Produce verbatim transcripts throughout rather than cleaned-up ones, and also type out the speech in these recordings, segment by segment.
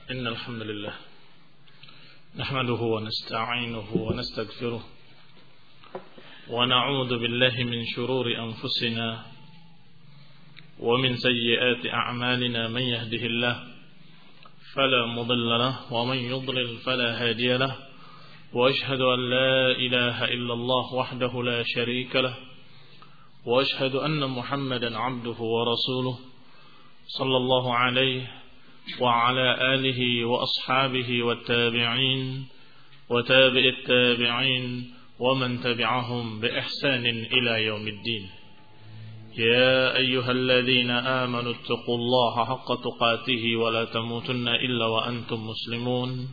إن الحمد لله نحمده ونستعينه ونستغفره ونعوذ بالله من شرور أنفسنا ومن سيئات أعمالنا. من يهده الله فلا مضل له ومن يضلل فلا هادي له، وأشهد أن لا إله إلا الله وحده لا شريك له، وأشهد أن محمدا عبده ورسوله صلى الله عليه وعلى آله وأصحابه والتابعين وتابع التابعين ومن تبعهم بإحسان إلى يوم الدين. يا أيها الذين آمنوا اتقوا الله حق تقاته ولا تموتن إلا وأنتم مسلمون.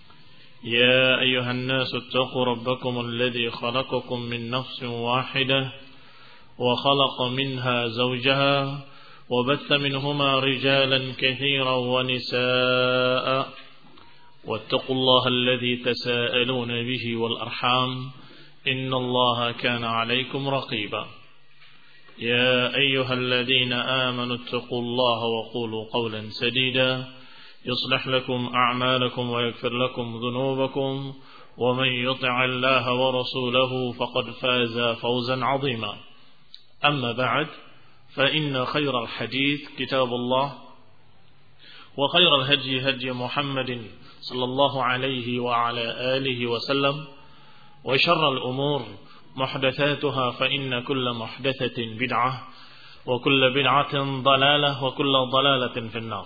يا أيها الناس اتقوا ربكم الذي خلقكم من نفس واحدة وخلق منها زوجها وبث منهما رجالا كثيرا ونساء، واتقوا الله الذي تساءلون به والأرحام إن الله كان عليكم رقيبا. يا أيها الذين آمنوا اتقوا الله وقولوا قولا سديدا يصلح لكم أعمالكم ويغفر لكم ذنوبكم، ومن يطع الله ورسوله فقد فاز فوزا عظيما. أما بعد، فإن خير الحديث كتاب الله، وخير الهدي هدي محمد صلى الله عليه وعلى آله وسلم، وشر الأمور محدثاتها فإن كل محدثة بدعة وكل بدعة ضلالة وكل ضلالة في النار.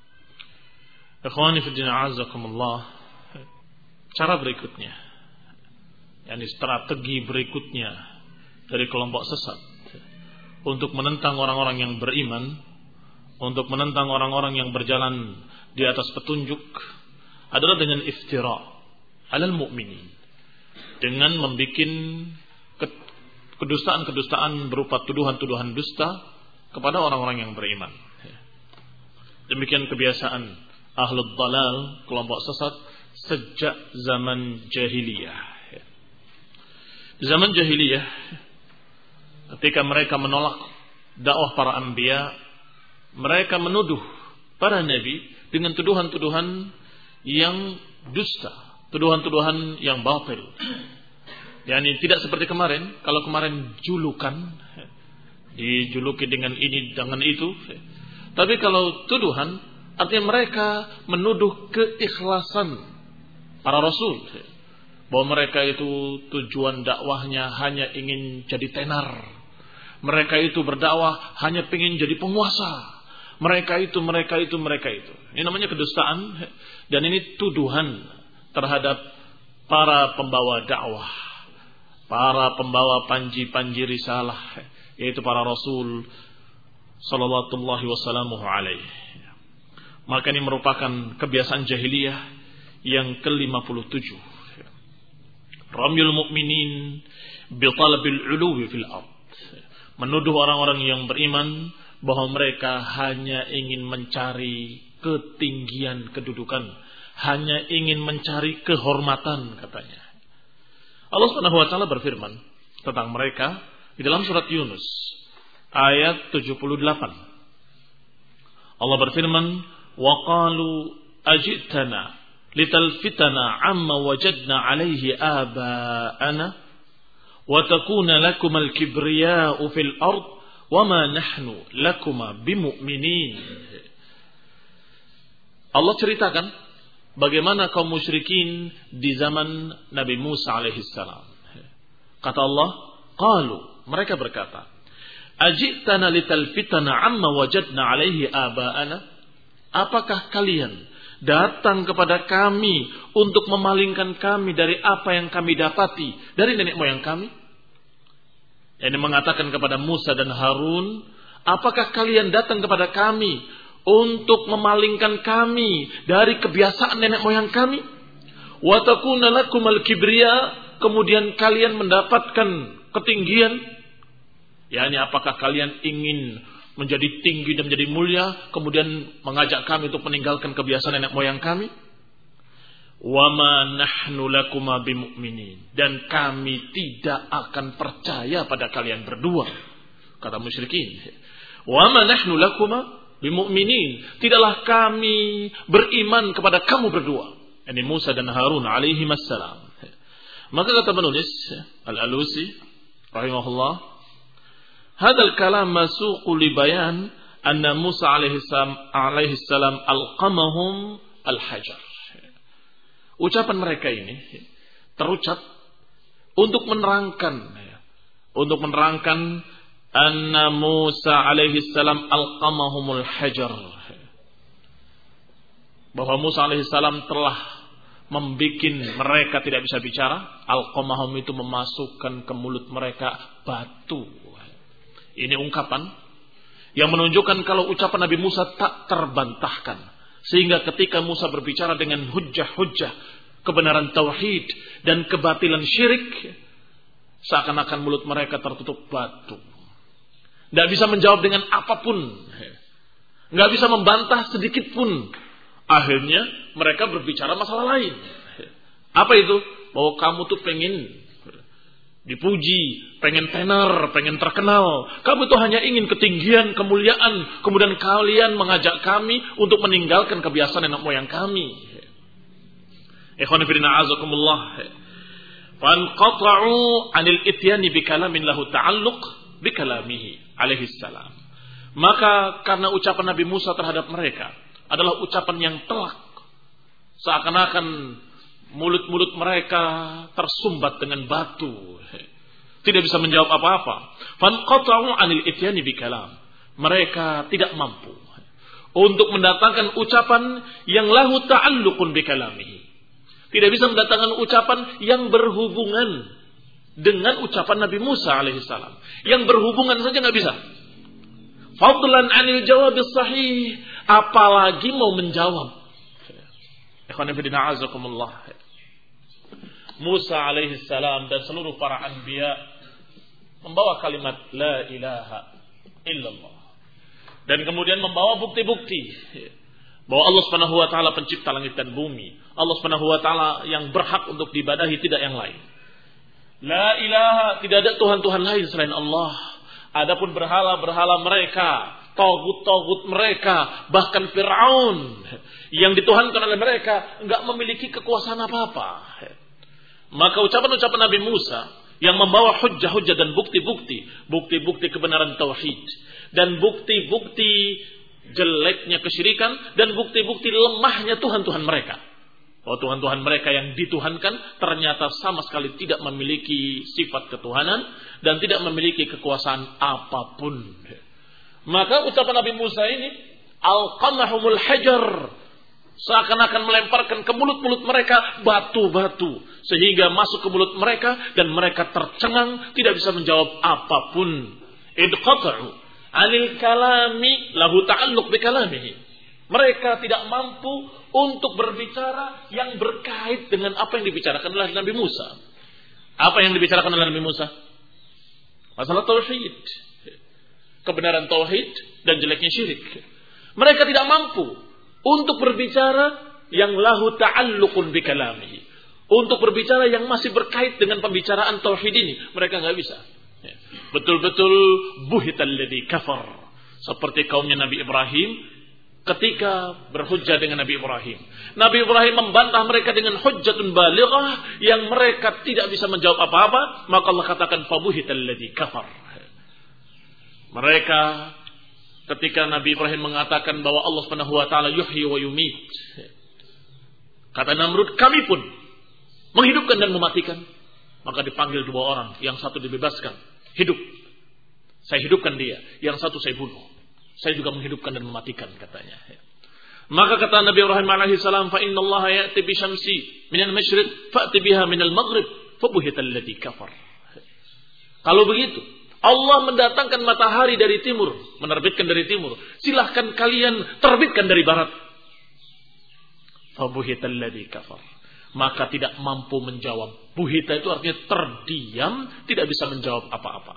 Ikhwani fi din, a'azzakumullah. Cara berikutnya, yakni strategi berikutnya dari kelompok sesat untuk menentang orang-orang yang beriman, untuk menentang orang-orang yang berjalan di atas petunjuk, adalah dengan iftira alal mu'minin, dengan membikin kedustaan-kedustaan berupa tuduhan-tuduhan dusta kepada orang-orang yang beriman. Demikian kebiasaan ahlul dalal, kelompok sesat, sejak zaman jahiliyah. Di zaman jahiliyah, ketika mereka menolak dakwah para anbiya, mereka menuduh para nabi dengan tuduhan-tuduhan yang dusta, tuduhan-tuduhan yang batil. Yani tidak seperti kemarin. Kalau kemarin julukan, dijuluki dengan ini dengan itu. Tapi kalau tuduhan, artinya mereka menuduh keikhlasan para rasul, bahwa mereka itu tujuan dakwahnya hanya ingin jadi tenar. Mereka itu berdakwah hanya ingin jadi penguasa. Mereka itu, mereka itu, mereka itu. Ini namanya kedustaan. Dan ini tuduhan terhadap para pembawa dakwah, para pembawa panji-panji risalah, yaitu para rasul sallallahu wasallamuhu alaihi. Maka ini merupakan kebiasaan jahiliyah yang ke lima puluh tujuh. Ramyul mu'minin bi talabil uluwi fil ard. Menuduh orang-orang yang beriman bahwa mereka hanya ingin mencari ketinggian kedudukan, hanya ingin mencari kehormatan, katanya. Allah Subhanahu wa taala berfirman tentang mereka di dalam surat Yunus ayat tujuh puluh delapan. Allah berfirman, "Wa qalu ajitana litalfitana amma wajadna alaihi aba'ana wa takuna lakum al-kibriya'u fil ard wa ma nahnu lakuma bimu'minin." Allah ceritakan bagaimana kaum musyrikin di zaman Nabi Musa alaihissalam. Kata Allah, qalu, mereka berkata, ajitana litalfitana amma wajadna alaihi aba'ana. Apakah kalian datang kepada kami untuk memalingkan kami dari apa yang kami dapati dari nenek moyang kami? Ini mengatakan kepada Musa dan Harun, apakah kalian datang kepada kami untuk memalingkan kami dari kebiasaan nenek moyang kami? Wa takuna lakumal kibriya, kemudian kalian mendapatkan ketinggian. Yani apakah kalian ingin menjadi tinggi dan menjadi mulia, kemudian mengajak kami untuk meninggalkan kebiasaan nenek moyang kami? Wa ma nahnu lakuma bimu'minin, dan kami tidak akan percaya pada kalian berdua, kata musyrikin. Wa ma nahnu lakuma bimu'minin. Tidaklah kami beriman kepada kamu berdua. Ini Musa dan Harun alaihi wassalam. Maka kata penulis Al-Alusi rahimahullah, hadzal kalam masuqu li bayan anna Musa alaihi salam alaihi salam alqamahum al-hajar. Ucapan mereka ini terucap untuk menerangkan untuk menerangkan anna Musa alaihi salam alqamahumul hajar, bahwa Musa alaihi salam telah membikin mereka tidak bisa bicara. Alqamahum itu memasukkan ke mulut mereka batu. Ini ungkapan yang menunjukkan kalau ucapan Nabi Musa tak terbantahkan, sehingga ketika Musa berbicara dengan hujjah-hujjah kebenaran tauhid dan kebatilan syirik, seakan-akan mulut mereka tertutup batu. Tidak bisa menjawab dengan apapun. Tidak bisa membantah sedikit pun. Akhirnya mereka berbicara masalah lain. Apa itu? Bahwa kamu tuh pengen dipuji, pengen tenar, pengen terkenal. Kamu tuh hanya ingin ketinggian, kemuliaan. Kemudian kalian mengajak kami untuk meninggalkan kebiasaan nenek moyang kami. Ikhwan fillah azakumullah. Fanqata'u 'anil ityani bikalamin lahu ta'alluq bikalamihi alaihi salam. Maka karena ucapan Nabi Musa terhadap mereka adalah ucapan yang telak, seakan-akan mulut-mulut mereka tersumbat dengan batu, tidak bisa menjawab apa-apa. Fanqata'u 'anil ityani bikalam. Mereka tidak mampu untuk mendatangkan ucapan yang lahu ta'alluqun bikalamihi. Tidak bisa mendatangkan ucapan yang berhubungan dengan ucapan Nabi Musa alaihissalam. Yang berhubungan saja nggak bisa. Fadlan anil jawab sahih, apalagi mau menjawab. Ikhwan fillah azakumullah. Musa alaihissalam dan seluruh para anbiya membawa kalimat la ilaha illallah, dan kemudian membawa bukti-bukti bahwa Allah Subhanahu wa taala pencipta langit dan bumi. Allah Subhanahu wa taala yang berhak untuk diibadahi, tidak yang lain. La ilaha, tidak ada Tuhan-Tuhan lain selain Allah. Adapun berhala-berhala mereka, tagut-tagut mereka, bahkan Fir'aun yang dituhankan oleh mereka, enggak memiliki kekuasaan apa-apa. Maka ucapan-ucapan Nabi Musa yang membawa hujjah-hujjah dan bukti-bukti, bukti-bukti kebenaran tauhid dan bukti-bukti jeleknya kesyirikan dan bukti-bukti lemahnya Tuhan-Tuhan mereka. Oh, Tuhan-Tuhan mereka yang dituhankan ternyata sama sekali tidak memiliki sifat ketuhanan dan tidak memiliki kekuasaan apapun. Maka ucapan Nabi Musa ini alqamahumul hajar, seakan-akan melemparkan ke mulut-mulut mereka batu-batu, sehingga masuk ke mulut mereka dan mereka tercengang, tidak bisa menjawab apapun. Idqata'u 'anil kalami lahu ta'alluq bi kalamihi. Mereka tidak mampu untuk berbicara yang berkait dengan apa yang dibicarakan oleh Nabi Musa. Apa yang dibicarakan oleh Nabi Musa? Masalah tauhid, kebenaran tauhid dan jeleknya syirik. Mereka tidak mampu untuk berbicara yang lahu ta'alluqun bi kalamihi, untuk berbicara yang masih berkait dengan pembicaraan tauhid ini. Mereka nggak bisa. Betul-betul buhital ladzi kafar, seperti kaumnya Nabi Ibrahim ketika berhujjah dengan Nabi Ibrahim. Nabi Ibrahim membantah mereka dengan hujjatun balighah yang mereka tidak bisa menjawab apa-apa. Maka Allah katakan fabuhital ladzi kafar. Mereka ketika Nabi Ibrahim mengatakan bahwa Allah Subhanahu wa taala yuhyi wa yumit, kata Namrud, kami pun menghidupkan dan mematikan. Maka dipanggil dua orang, yang satu dibebaskan, hidup, saya hidupkan dia, yang satu saya bunuh, saya juga menghidupkan dan mematikan, katanya. Maka kata Nabi Ibrahim alaihi salam, fa inna Allah ya'ti bi syamsi minal masyriq fa'ti biha minal maghrib fabuhital ladzi kafar. Kalau begitu, Allah mendatangkan matahari dari timur, menerbitkan dari timur, silahkan kalian terbitkan dari barat. Fabuhital ladzi kafar. Maka tidak mampu menjawab. Buhita itu artinya terdiam, tidak bisa menjawab apa-apa.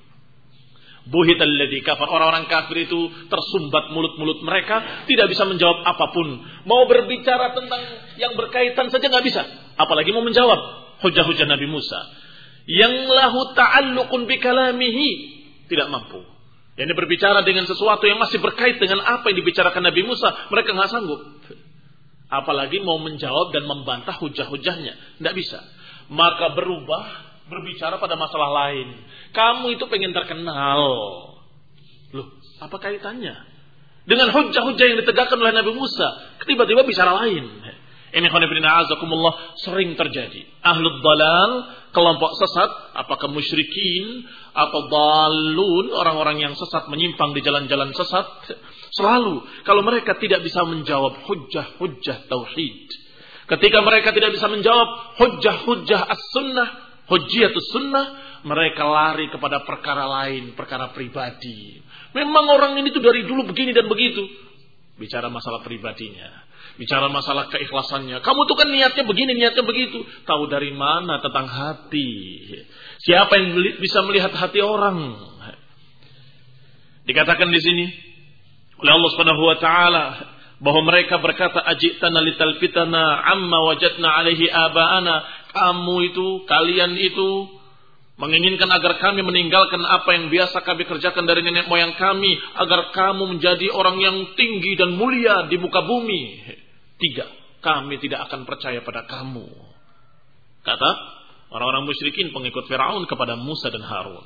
Buhital ladzi kafar, orang-orang kafir itu tersumbat mulut-mulut mereka, tidak bisa menjawab apapun. Mau berbicara tentang yang berkaitan saja nggak bisa, apalagi mau menjawab hujah-hujah Nabi Musa. Yang lahu ta'alluqun bi kalamihi, tidak mampu. Yang berbicara dengan sesuatu yang masih berkait dengan apa yang dibicarakan Nabi Musa, mereka nggak sanggup. Apalagi mau menjawab dan membantah hujah-hujahnya, nggak bisa. Maka berubah, berbicara pada masalah lain. Kamu itu pengen terkenal. Loh, apa kaitannya dengan hujah-hujah yang ditegakkan oleh Nabi Musa? Tiba-tiba bicara lain. Ini khonibina azakumullah sering terjadi. Ahlul dalal, kelompok sesat, apakah musyrikin atau dalun, orang-orang yang sesat menyimpang di jalan-jalan sesat, selalu kalau mereka tidak bisa menjawab hujah-hujah tauhid, ketika mereka tidak bisa menjawab hujah-hujah as-sunnah, hujjatus sunnah, mereka lari kepada perkara lain, perkara pribadi. Memang orang ini tuh dari dulu begini dan begitu. Bicara masalah pribadinya, bicara masalah keikhlasannya. Kamu tuh kan niatnya begini, niatnya begitu. Tahu dari mana tentang hati? Siapa yang bisa melihat hati orang? Dikatakan di sini oleh Allah Subhanahu wa taala bahwa mereka berkata, ajitana litalfitana amma wajadna alaihi aba'ana. Kamu itu, kalian itu menginginkan agar kami meninggalkan apa yang biasa kami kerjakan dari nenek moyang kami, agar kamu menjadi orang yang tinggi dan mulia di muka bumi. Tiga, kami tidak akan percaya pada kamu. Kata orang-orang musyrikin pengikut Firaun kepada Musa dan Harun.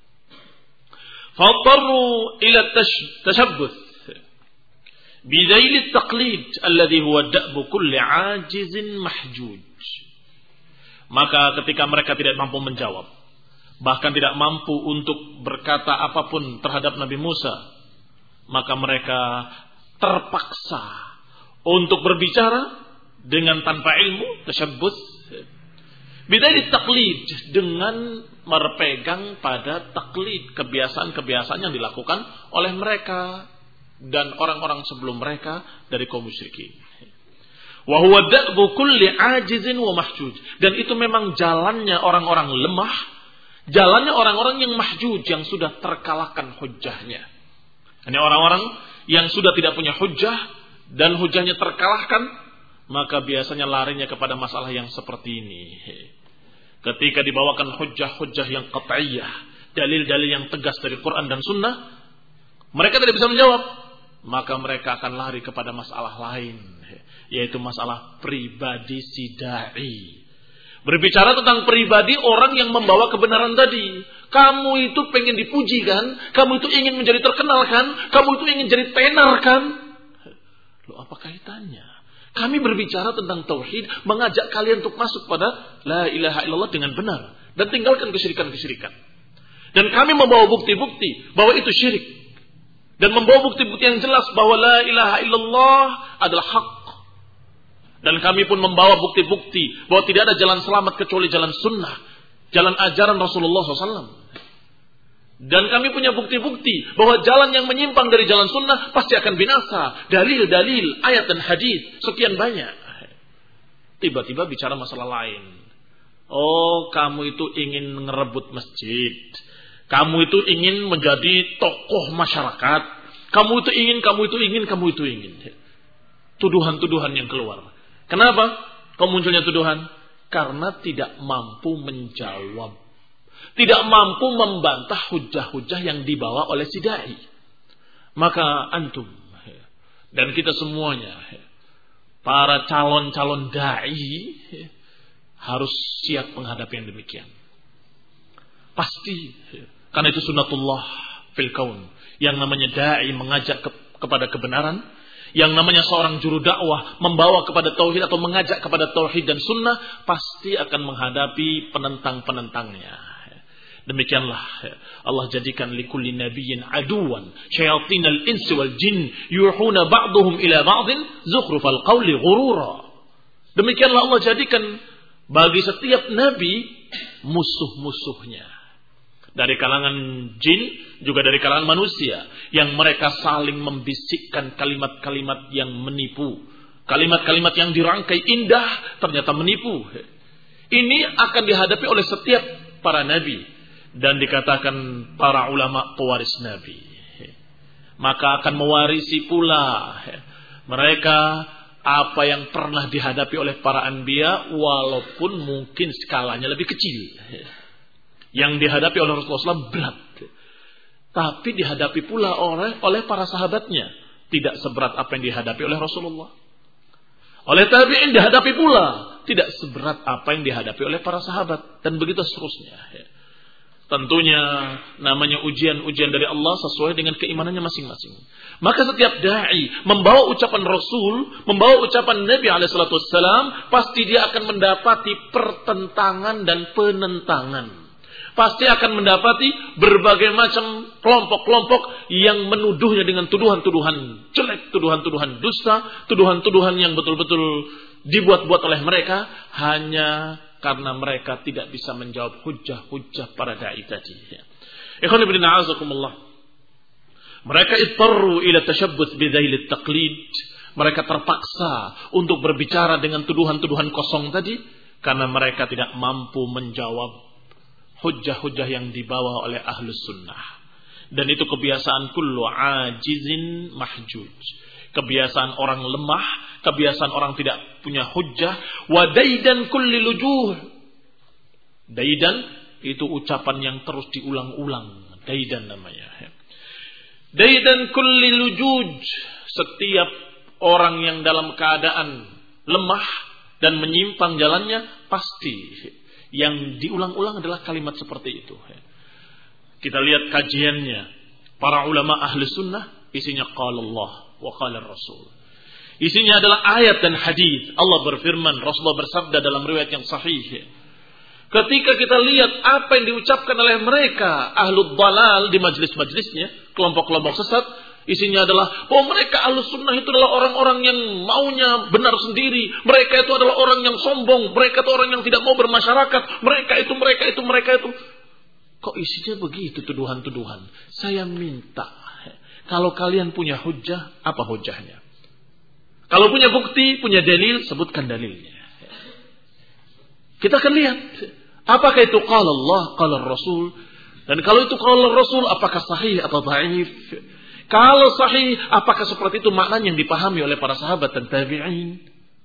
Fatarru ila tashabbuth bidail at-taqlid alladhi huwa da'bu kulli 'ajizin mahjuj. Maka ketika mereka tidak mampu menjawab, bahkan tidak mampu untuk berkata apapun terhadap Nabi Musa, maka mereka terpaksa untuk berbicara dengan tanpa ilmu, tasyabbus, bidai taklid, dengan berpegang pada taklid, kebiasaan-kebiasaan yang dilakukan oleh mereka dan orang-orang sebelum mereka dari kaum musyrikin. Wa huwa da'bu kulli 'ajizin wa mahjuj, dan itu memang jalannya orang-orang lemah, jalannya orang-orang yang mahjuj, yang sudah terkalahkan hujahnya. Ini orang-orang yang sudah tidak punya hujah dan hujahnya terkalahkan, maka biasanya larinya kepada masalah yang seperti ini. Ketika dibawakan hujah-hujah yang qat'iyah, dalil-dalil yang tegas dari Quran dan Sunnah, mereka tidak bisa menjawab, maka mereka akan lari kepada masalah lain, yaitu masalah pribadi si da'i. Berbicara tentang pribadi orang yang membawa kebenaran tadi. Kamu itu pengen dipuji kan? Kamu itu ingin menjadi terkenal kan? Kamu itu ingin jadi tenar kan? Loh, apa kaitannya? Kami berbicara tentang tauhid, mengajak kalian untuk masuk pada la ilaha illallah dengan benar, dan tinggalkan kesyirikan-kesyirikan. Dan kami membawa bukti-bukti bahwa itu syirik, dan membawa bukti-bukti yang jelas bahwa la ilaha illallah adalah hak. Dan kami pun membawa bukti-bukti bahwa tidak ada jalan selamat kecuali jalan sunnah, jalan ajaran Rasulullah shallallahu alaihi wasallam. Dan kami punya bukti-bukti bahwa jalan yang menyimpang dari jalan sunnah pasti akan binasa. Dalil-dalil, ayat dan hadis sekian banyak. Tiba-tiba bicara masalah lain. Oh, kamu itu ingin ngerebut masjid. Kamu itu ingin menjadi tokoh masyarakat. Kamu itu ingin, kamu itu ingin, kamu itu ingin. Tuduhan-tuduhan yang keluar. Kenapa kok munculnya tuduhan? Karena tidak mampu menjawab, tidak mampu membantah hujah-hujah yang dibawa oleh si da'i. Maka antum dan kita semuanya, para calon-calon da'i, harus siap menghadapi yang demikian. Pasti, karena itu sunnatullah fil kaun. Yang namanya da'i mengajak ke, kepada kebenaran, yang namanya seorang juru dakwah membawa kepada tauhid atau mengajak kepada tauhid dan sunnah, pasti akan menghadapi penentang-penentangnya. Demikianlah Allah jadikan likulli nabiyyin aduwan syayatinal insi wal jin yuhuna ba'duhum ila ba'din zukhrufal qawli ghurura. Demikianlah Allah jadikan bagi setiap nabi musuh-musuhnya, dari kalangan jin, juga dari kalangan manusia, yang mereka saling membisikkan kalimat-kalimat yang menipu, kalimat-kalimat yang dirangkai indah ternyata menipu. Ini akan dihadapi oleh setiap para nabi, dan dikatakan para ulama pewaris nabi. Maka akan mewarisi pula mereka apa yang pernah dihadapi oleh para anbiya, walaupun mungkin skalanya lebih kecil. Yang dihadapi oleh Rasulullah shallallahu alaihi wasallam berat. Tapi dihadapi pula oleh, oleh para sahabatnya. Tidak seberat apa yang dihadapi oleh Rasulullah. Oleh tabi'in dihadapi pula. Tidak seberat apa yang dihadapi oleh para sahabat. Dan begitu seterusnya. Tentunya namanya ujian-ujian dari Allah sesuai dengan keimanannya masing-masing. Maka setiap da'i membawa ucapan Rasul, membawa ucapan Nabi alaihi salatu wassalam, pasti dia akan mendapati pertentangan dan penentangan. Pasti akan mendapati berbagai macam kelompok-kelompok yang menuduhnya dengan tuduhan-tuduhan jelek, tuduhan-tuduhan dusta, tuduhan-tuduhan yang betul-betul dibuat-buat oleh mereka hanya karena mereka tidak bisa menjawab hujah-hujah para da'i tadi. Ikhwan ibn a'azakumullah. Mereka ittarru ila tashabbus bidhailit taqlid. Mereka terpaksa untuk berbicara dengan tuduhan-tuduhan kosong tadi karena mereka tidak mampu menjawab hujah-hujah yang dibawa oleh ahlus sunnah. Dan itu kebiasaan kullu ajizin mahjuj. Kebiasaan orang lemah, kebiasaan orang tidak punya hujjah. Wa daidan kulli lujuh. Daidan itu ucapan yang terus diulang-ulang. Daidan namanya. Daidan kulli lujuj. Setiap orang yang dalam keadaan lemah dan menyimpang jalannya pasti yang diulang-ulang adalah kalimat seperti itu. Kita lihat kajiannya para ulama ahli sunnah, isinya qala Allah wa qala Rasul. Isinya adalah ayat dan hadis. Allah berfirman, Rasulullah bersabda dalam riwayat yang sahih. Ketika kita lihat apa yang diucapkan oleh mereka ahlul dalal di majlis-majlisnya, kelompok-kelompok sesat, isinya adalah bahwa mereka ahlus sunnah itu adalah orang-orang yang maunya benar sendiri. Mereka itu adalah orang yang sombong. Mereka itu orang yang tidak mau bermasyarakat. Mereka itu, mereka itu, mereka itu. Kok isinya begitu tuduhan-tuduhan? Saya minta, kalau kalian punya hujjah, apa hujjahnya? Kalau punya bukti, punya dalil, sebutkan dalilnya. Kita akan lihat. Apakah itu qala Allah, qala Rasul? Dan kalau itu qala Rasul, apakah sahih atau dhaif? Kalau sahih, apakah seperti itu maknanya yang dipahami oleh para sahabat dan tabi'in?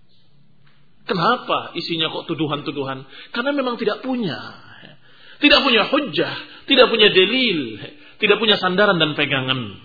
Kenapa isinya kok tuduhan-tuduhan? Karena memang tidak punya. Tidak punya hujjah, tidak punya dalil, tidak punya sandaran dan pegangan.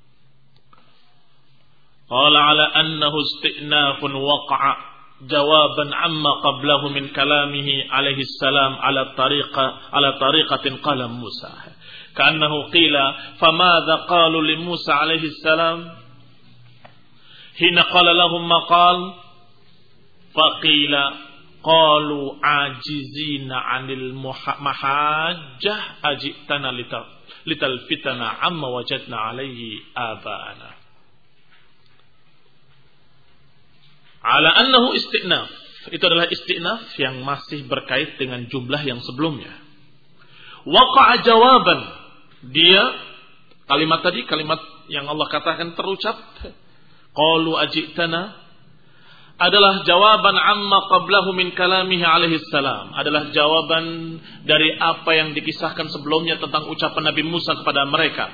Qala ala annahu isti'nafun waqa'a jawaban amma qablahu min kalamihi alaihi salam ala tariqa ala tariqatin qala Musa. كأنه قيل فماذا قالوا لموسى عليه السلام حين قال لهم ما قال فقيل قالوا عاجزين عن المحاجة أجئتنا لتلفتنا عما وجدنا عليه آباءنا على أنه استئناف. Itu adalah istinaf yang masih berkait dengan jumlah yang sebelumnya. Waqa'a jawaban. Dia kalimat tadi, kalimat yang Allah katakan terucap, qalu ajitana, adalah jawaban amma qablahu min kalamihi alaihi salam, adalah jawaban dari apa yang dikisahkan sebelumnya tentang ucapan Nabi Musa kepada mereka.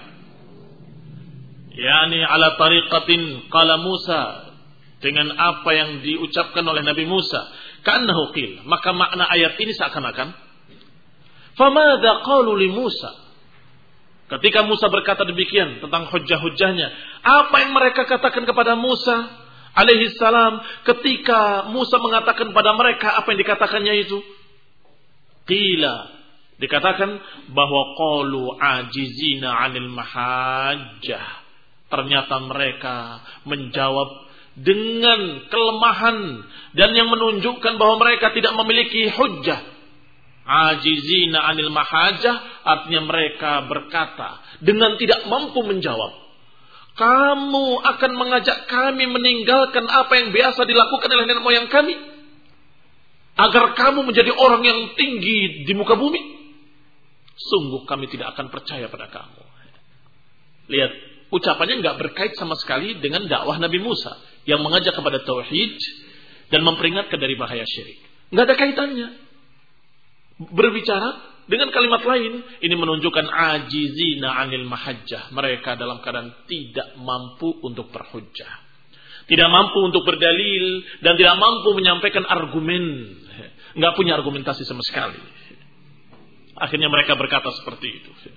Yani ala tariqatin qala Musa, dengan apa yang diucapkan oleh Nabi Musa. Ka'annahu qil, maka makna ayat ini seakan-akan famadza qalu li Musa. Ketika Musa berkata demikian tentang hujjah-hujjahnya, apa yang mereka katakan kepada Musa alaihi salam ketika Musa mengatakan pada mereka apa yang dikatakannya itu? Qila, dikatakan bahwa qalu ajizina 'anil mahajjah. Ternyata mereka menjawab dengan kelemahan dan yang menunjukkan bahwa mereka tidak memiliki hujjah. Ajizina 'anil mahajah, artinya mereka berkata dengan tidak mampu menjawab. Kamu akan mengajak kami meninggalkan apa yang biasa dilakukan oleh nenek moyang kami agar kamu menjadi orang yang tinggi di muka bumi? Sungguh kami tidak akan percaya pada kamu. Lihat, ucapannya enggak berkait sama sekali dengan dakwah Nabi Musa yang mengajak kepada tauhid dan memperingatkan dari bahaya syirik. Enggak ada kaitannya. Berbicara dengan kalimat lain, ini menunjukkan ajizina 'anil mahajjah. Mereka dalam keadaan tidak mampu untuk berhujjah, tidak mampu untuk berdalil, dan tidak mampu menyampaikan argumen. Enggak punya argumentasi sama sekali. Akhirnya mereka berkata seperti itu.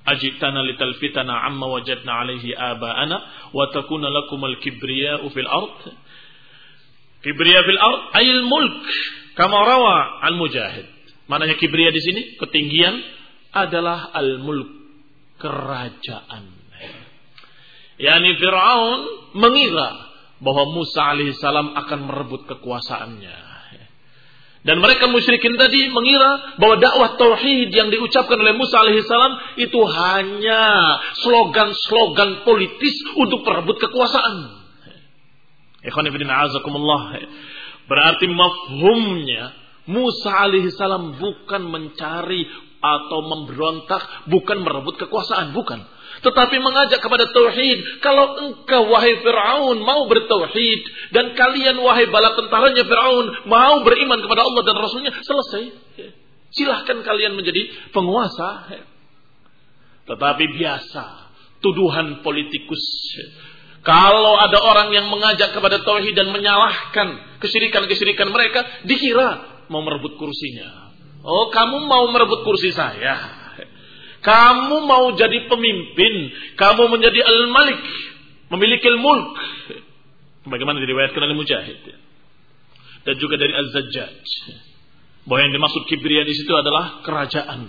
Ajitana litalfitana amma wajadna alaihi aba'ana wa takuna lakumul kibriya'u fil ard. Kibriya fil ard ayil mulk kama rawa al-Mujahid. Maknanya kibriya di sini ketinggian adalah al-mulk, kerajaan. Yani Fir'aun mengira bahwa Musa alaihissalam akan merebut kekuasaannya. Dan mereka musyrikin tadi mengira bahwa dakwah tauhid yang diucapkan oleh Musa alaihissalam itu hanya slogan-slogan politis untuk merebut kekuasaan. Ikhwan fillah azakumullah. Berarti mafhumnya Musa alaihissalam bukan mencari atau memberontak, bukan merebut kekuasaan, bukan. Tetapi mengajak kepada tauhid. Kalau engkau wahai Fir'aun mau bertauhid, dan kalian wahai bala tentaranya Fir'aun mau beriman kepada Allah dan Rasulnya, selesai. Silahkan kalian menjadi penguasa. Tetapi biasa tuduhan politikus. Kalau ada orang yang mengajak kepada tauhid dan menyalahkan kesyirikan-kesyirikan mereka, dikira mau merebut kursinya. Oh, kamu mau merebut kursi saya. Kamu mau jadi pemimpin, kamu menjadi al-malik, memiliki al-mulk. Bagaimana diriwayatkan oleh Mujahid dan juga dari Az-Zajjaj, bahwa yang dimaksud kibriya di situ adalah kerajaan.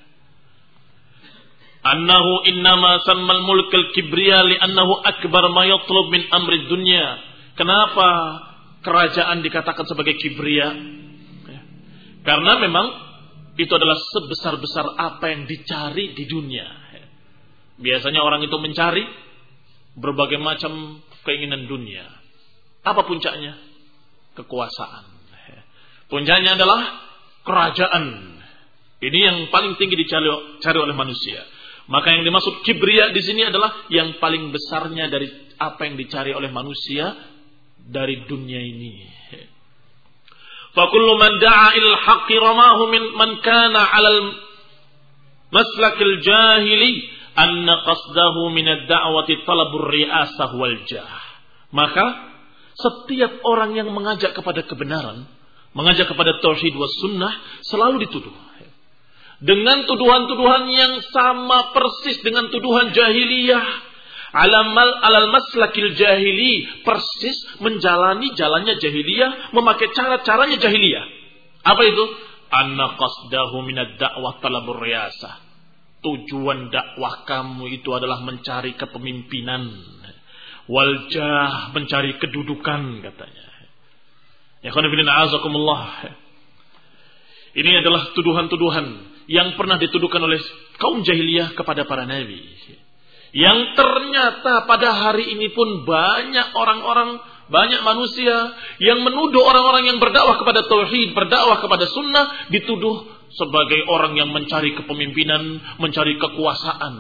Annahu innama sammal mulk al-kibriya li'annahu akbar ma yatlub min amri dunya. Kenapa kerajaan dikatakan sebagai kibriya? Karena memang itu adalah sebesar-besar apa yang dicari di dunia. Biasanya orang itu mencari berbagai macam keinginan dunia. Apa puncaknya? Kekuasaan. Puncaknya adalah kerajaan. Ini yang paling tinggi dicari cari oleh manusia. Maka yang dimaksud kibriya di sini adalah yang paling besarnya dari apa yang dicari oleh manusia dari dunia ini. فَكُلُّ مَنْ دَعَا إِلَى الْحَقِّ رَمَاهُ مِنْ مَنْ كَانَ عَلَى الْمَسْلَكِ الْجَاهِلِيِّ أَنَّ قَصْدَهُ مِنَ الدَّعْوَةِ طَلَبُ الرِّئَاسَةِ وَالْجَاهِ. Maka setiap orang yang mengajak kepada kebenaran, mengajak kepada tauhid was sunnah, selalu dituduh dengan tuduhan-tuduhan yang sama persis dengan tuduhan jahiliyah. Alamal alal maslakil jahili, persis menjalani jalannya jahiliyah, memakai cara-caranya jahiliyah. Apa itu? Anna qasdahu minad da'wah talabur riyasah. Tujuan dakwah kamu itu adalah mencari kepemimpinan. Waljah, mencari kedudukan katanya. Ya khana fillah azakumullah. Ini adalah tuduhan-tuduhan yang pernah dituduhkan oleh kaum jahiliyah kepada para nabi. Yang ternyata pada hari ini pun banyak orang-orang, banyak manusia yang menuduh orang-orang yang berdakwah kepada tauhid, berdakwah kepada sunnah, dituduh sebagai orang yang mencari kepemimpinan, mencari kekuasaan.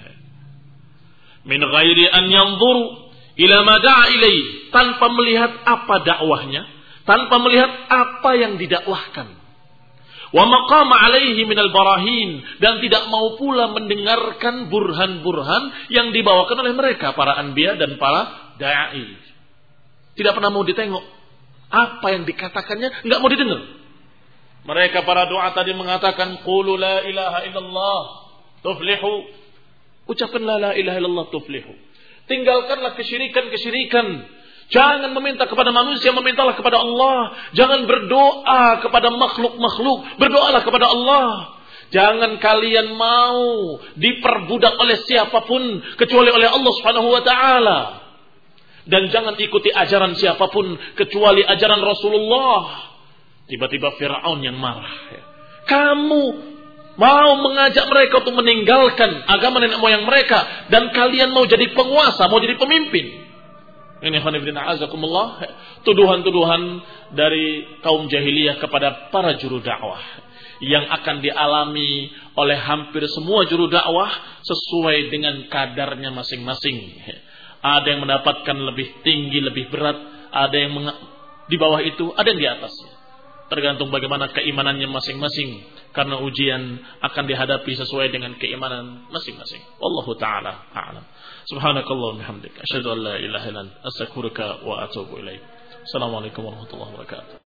Min ghairi an yanzuru ila ma da'a ilaihi, tanpa melihat apa dakwahnya, tanpa melihat apa yang didakwahkan. Wa maqama alaihi minal barahin, dan tidak mau pula mendengarkan burhan-burhan yang dibawakan oleh mereka para anbiya dan para dai. Tidak pernah mau ditengok apa yang dikatakannya, enggak mau didengar. Mereka para doa tadi mengatakan qulu la ilaha illallah tuflihu. Ucapkan la ilaha illallah tuflihu. Tinggalkanlah kesyirikan-kesyirikan. Jangan meminta kepada manusia, memintalah kepada Allah. Jangan berdoa kepada makhluk-makhluk, berdoalah kepada Allah. Jangan kalian mau diperbudak oleh siapapun kecuali oleh Allah Subhanahu wa taala. Dan jangan ikuti ajaran siapapun kecuali ajaran Rasulullah. Tiba-tiba Fir'aun yang marah. Kamu mau mengajak mereka untuk meninggalkan agama nenek moyang mereka, dan kalian mau jadi penguasa, mau jadi pemimpin. Ini khonibdina azakumullah, tuduhan-tuduhan dari kaum jahiliyah kepada para juru dakwah yang akan dialami oleh hampir semua juru dakwah sesuai dengan kadarnya masing-masing. Ada yang mendapatkan lebih tinggi, lebih berat, ada yang di bawah itu, ada yang di atasnya. Tergantung bagaimana keimanannya masing-masing, karena ujian akan dihadapi sesuai dengan keimanan masing-masing. Wallahu ta'ala a'lam. Subhanakallahumma bihamdika asyhadu an la ilaha illa anta astaghfiruka wa atubu ilaik. Assalamualaikum warahmatullahi wabarakatuh.